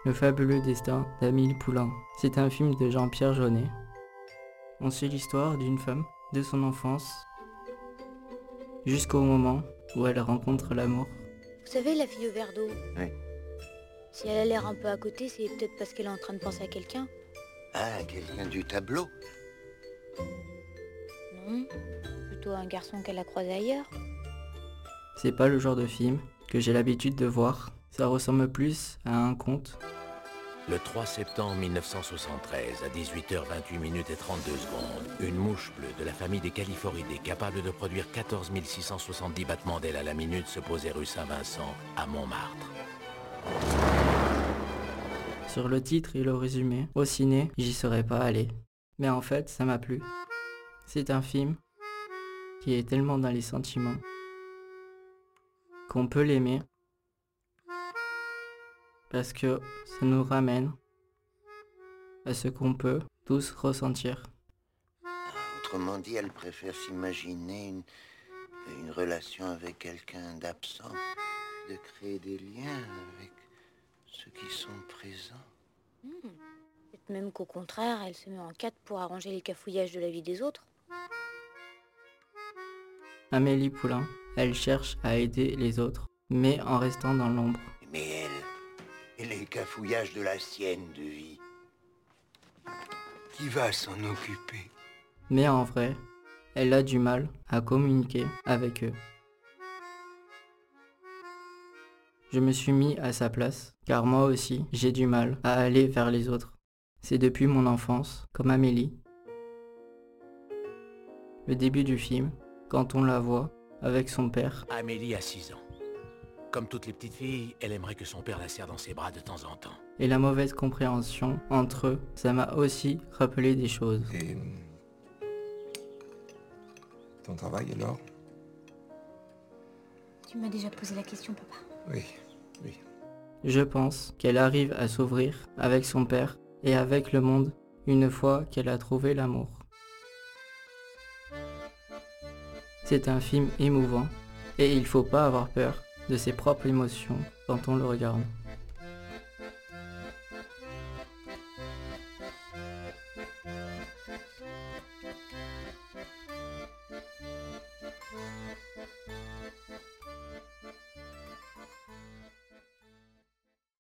Le fabuleux destin d'Amélie Poulain. C'est un film de Jean-Pierre Jeunet. On suit l'histoire d'une femme, de son enfance, jusqu'au moment où elle rencontre l'amour. Vous savez, la fille au verre d'eau, Oui. si elle a l'air un peu à côté, c'est peut-être parce qu'elle est en train de penser à quelqu'un. Ah, quelqu'un du tableau. Non, plutôt un garçon qu'elle a croisé ailleurs. C'est pas le genre de film que j'ai l'habitude de voir. Ça ressemble plus à un conte. Le 3 septembre 1973, à 18h28 et 32 secondes, une mouche bleue de la famille des Califoridés, capable de produire 14 670 battements d'ailes à la minute, se posait rue Saint-Vincent, à Montmartre. Sur le titre et le résumé, au ciné, j'y serais pas allé. Mais en fait, ça m'a plu. C'est un film qui est tellement dans les sentiments qu'on peut l'aimer parce que ça nous ramène à ce qu'on peut tous ressentir. Autrement dit, elle préfère s'imaginer une relation avec quelqu'un d'absent, de créer des liens avec ceux qui sont présents. Peut-être même qu'au contraire, elle se met en quatre pour arranger les cafouillages de la vie des autres. Amélie Poulain, elle cherche à aider les autres, mais en restant dans l'ombre. Mais elle, et les cafouillages de la sienne de vie, qui va s'en occuper? Mais en vrai, elle a du mal à communiquer avec eux. Je me suis mis à sa place, car moi aussi, j'ai du mal à aller vers les autres. C'est depuis mon enfance, comme Amélie. Le début du film, quand on la voit avec son père, Amélie a 6 ans. Comme toutes les petites filles, elle aimerait que son père la serre dans ses bras de temps en temps. et la mauvaise compréhension entre eux, ça m'a aussi rappelé des choses. Et ton travail alors? Tu m'as déjà posé la question, papa. Oui, oui. Je pense qu'elle arrive à s'ouvrir avec son père et avec le monde une fois qu'elle a trouvé l'amour. C'est un film émouvant et il faut pas avoir peur de ses propres émotions quand on le regarde.